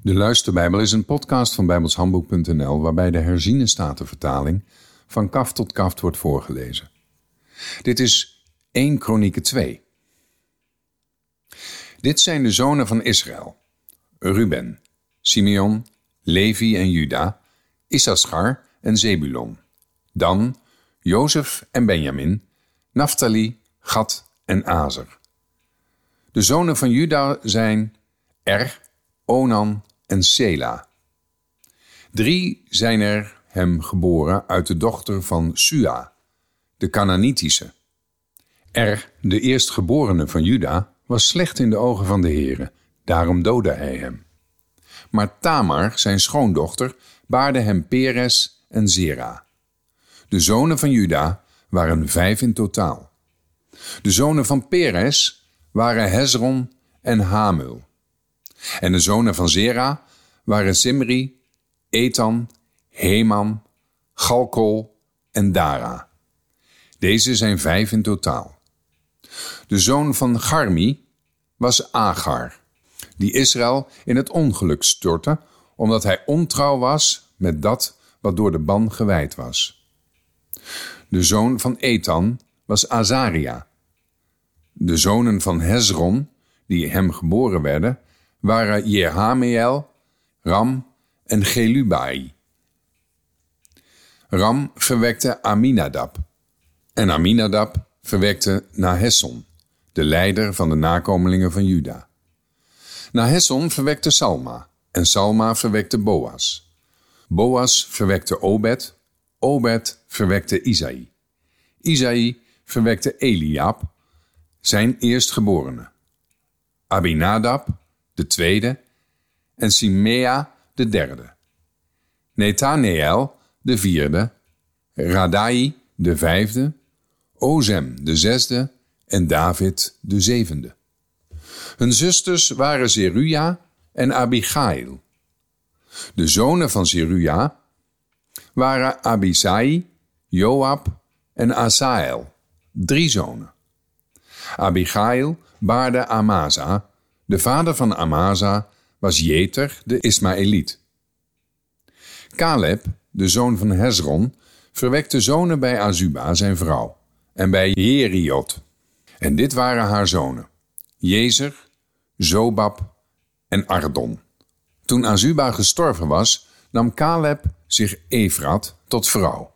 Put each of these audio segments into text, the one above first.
De Luisterbijbel is een podcast van bijbelshandboek.nl waarbij de herziene statenvertaling van kaft tot kaft wordt voorgelezen. Dit is 1 Kronieken 2. Dit zijn de zonen van Israël: Ruben, Simeon, Levi en Juda, Issaschar en Zebulon, Dan, Jozef en Benjamin, Naftali, Gad en Azer. De zonen van Juda zijn Onan en Sela. 3 zijn er hem geboren uit de dochter van Sua, de Kanaanitische. De eerstgeborene van Juda, was slecht in de ogen van de Heere, daarom doodde hij hem. Maar Tamar, zijn schoondochter, baarde hem Peres en Zera. De zonen van Juda waren 5 in totaal. De zonen van Peres waren Hezron en Hamul. En de zonen van Zera waren Zimri, Etan, Heman, Galkol en Dara. Deze zijn 5 in totaal. De zoon van Garmi was Agar, die Israël in het ongeluk stortte, omdat hij ontrouw was met dat wat door de ban gewijd was. De zoon van Etan was Azaria. De zonen van Hezron, die hem geboren werden, waren Jerahmeel, Ram en Gelubai. Ram verwekte Aminadab en Aminadab verwekte Nahesson, de leider van de nakomelingen van Juda. Nahesson verwekte Salma en Salma verwekte Boas. Boas verwekte Obed, Obed verwekte Isaï. Isaï verwekte Eliab, zijn eerstgeborene. Abinadab, de tweede, en Simea, de derde. Nethaneel, de vierde, Radai, de vijfde, Ozem, de zesde, en David, de zevende. Hun zusters waren Zeruja en Abigail. De zonen van Zeruja waren Abisai, Joab en Asael, 3 zonen. Abigail baarde Amasa. De vader van Amasa was Jeter, de Ismaëliet. Caleb, de zoon van Hezron, verwekte zonen bij Azuba, zijn vrouw, en bij Jeriot. En dit waren haar zonen: Jezer, Zobab en Ardon. Toen Azuba gestorven was, nam Caleb zich Efrat tot vrouw.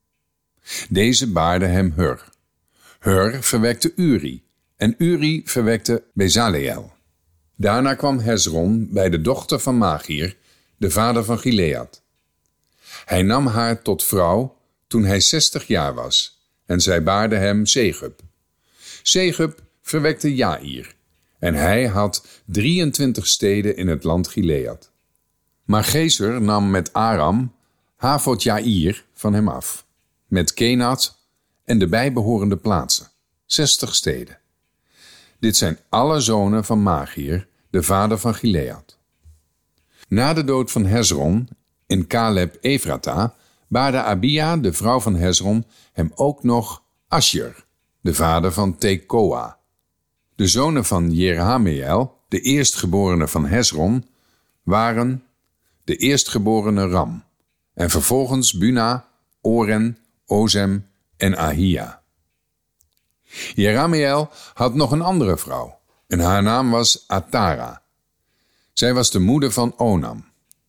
Deze baarde hem Hur. Hur verwekte Uri, en Uri verwekte Bezaleel. Daarna kwam Hezron bij de dochter van Machir, de vader van Gilead. Hij nam haar tot vrouw toen hij 60 jaar was, en zij baarde hem Segub. Segub verwekte Jair, en hij had 23 steden in het land Gilead. Maar Gezer nam met Aram Havot Jair van hem af, met Kenat en de bijbehorende plaatsen, 60 steden. Dit zijn alle zonen van Machir, de vader van Gilead. Na de dood van Hezron in Caleb Efrata baarde Abia, de vrouw van Hezron, hem ook nog Asher, de vader van Tekoa. De zonen van Jerahmeel, de eerstgeborene van Hezron, waren de eerstgeborene Ram, en vervolgens Buna, Oren, Ozem en Ahia. Jerahmeel had nog een andere vrouw, en haar naam was Atara. Zij was de moeder van Onam.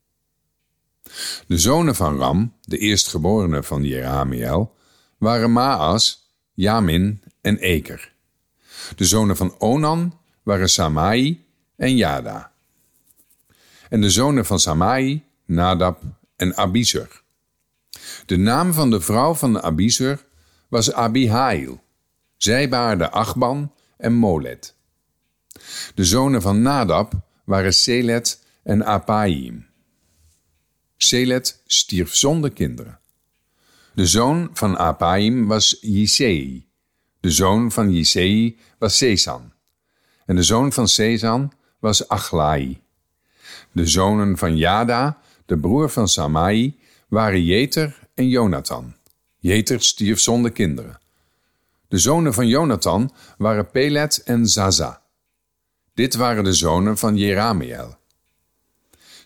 De zonen van Ram, de eerstgeborene van Jerahmeel, waren Maas, Jamin en Eker. De zonen van Onan waren Samai en Jada. En de zonen van Samai, Nadab en Abizur. De naam van de vrouw van Abizur was Abihail. Zij baarde Achban en Molet. De zonen van Nadab waren Selet en Apaim. Selet stierf zonder kinderen. De zoon van Apaim was Jisei. De zoon van Jisei was Sesan. En de zoon van Sesan was Achlai. De zonen van Jada, de broer van Samai, waren Jeter en Jonathan. Jeter stierf zonder kinderen. De zonen van Jonathan waren Pelet en Zaza. Dit waren de zonen van Jerahmeel.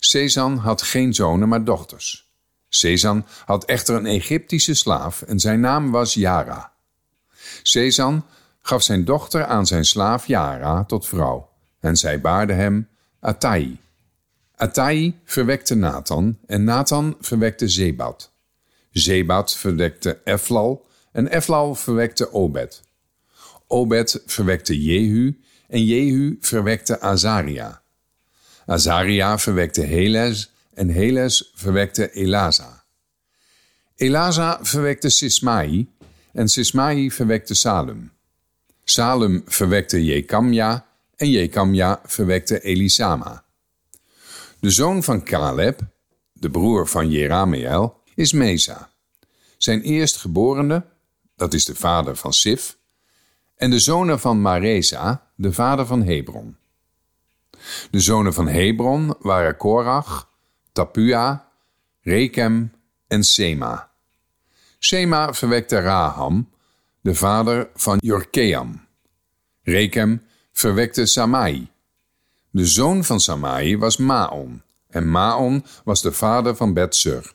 Sezan had geen zonen, maar dochters. Sezan had echter een Egyptische slaaf en zijn naam was Jara. Sezan gaf zijn dochter aan zijn slaaf Jara tot vrouw en zij baarde hem Attai. Attai verwekte Nathan en Nathan verwekte Zebad. Zebad verwekte Eflal en Eflal verwekte Obed. Obed verwekte Jehu en Jehu verwekte Azaria. Azaria verwekte Helez en Helez verwekte Elasa. Elasa verwekte Sismai en Sismai verwekte Salum. Salum verwekte Jekamja en Jekamja verwekte Elisama. De zoon van Caleb, de broer van Jerameel, is Mesa. Zijn eerstgeborene, dat is de vader van Sif, en de zonen van Maresa, de vader van Hebron. De zonen van Hebron waren Korach, Tapua, Rekem en Sema. Sema verwekte Raham, de vader van Jorkeam. Rekem verwekte Samai. De zoon van Samai was Maon, en Maon was de vader van Bet-Sur.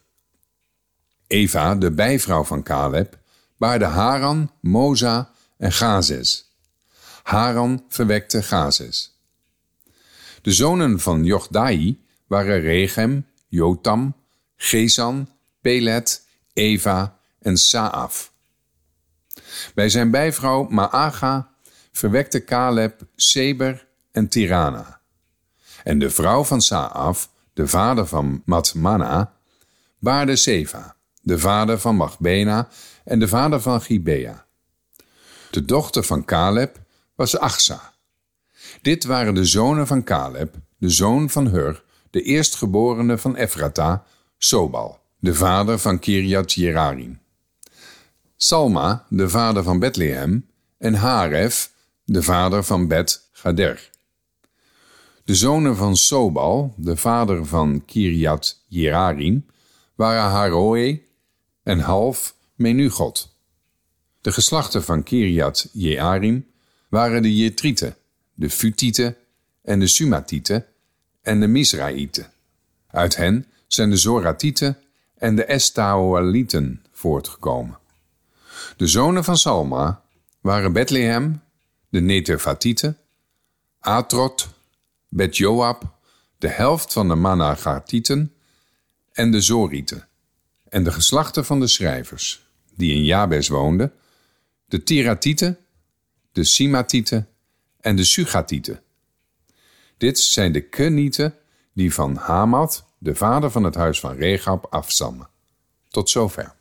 Eva, de bijvrouw van Caleb, baarde Haran, Moza en Gazes. Haran verwekte Gazes. De zonen van Jogdai waren Regem, Jotam, Gesan, Pelet, Eva en Saaf. Bij zijn bijvrouw Maaga verwekte Caleb Seber en Tirana. En de vrouw van Saaf, de vader van Matmana, baarde Seva, de vader van Machbena en de vader van Gibea. De dochter van Caleb was Achsa. Dit waren de zonen van Caleb, de zoon van Hur, de eerstgeborene van Efrata, Sobal, de vader van Kiriat Jearim. Salma, de vader van Bethlehem, en Haref, de vader van Bet-Gader. De zonen van Sobal, de vader van Kiriat Jearim, waren Haroe en half Menugot. De geslachten van Kiriat Jearim waren de Jetrieten, de Futieten en de Sumatieten en de Misraïten. Uit hen zijn de Zoratieten en de Estaolieten voortgekomen. De zonen van Salma waren Bethlehem, de Netefatieten, Atrot, Bet-Joab, de helft van de Managartieten en de Zorieten. En de geslachten van de schrijvers, die in Jabes woonden, de Tiratieten, de Simatieten en de Sugatieten. Dit zijn de Kenieten die van Hamat, de vader van het huis van Regab, afstammen. Tot zover.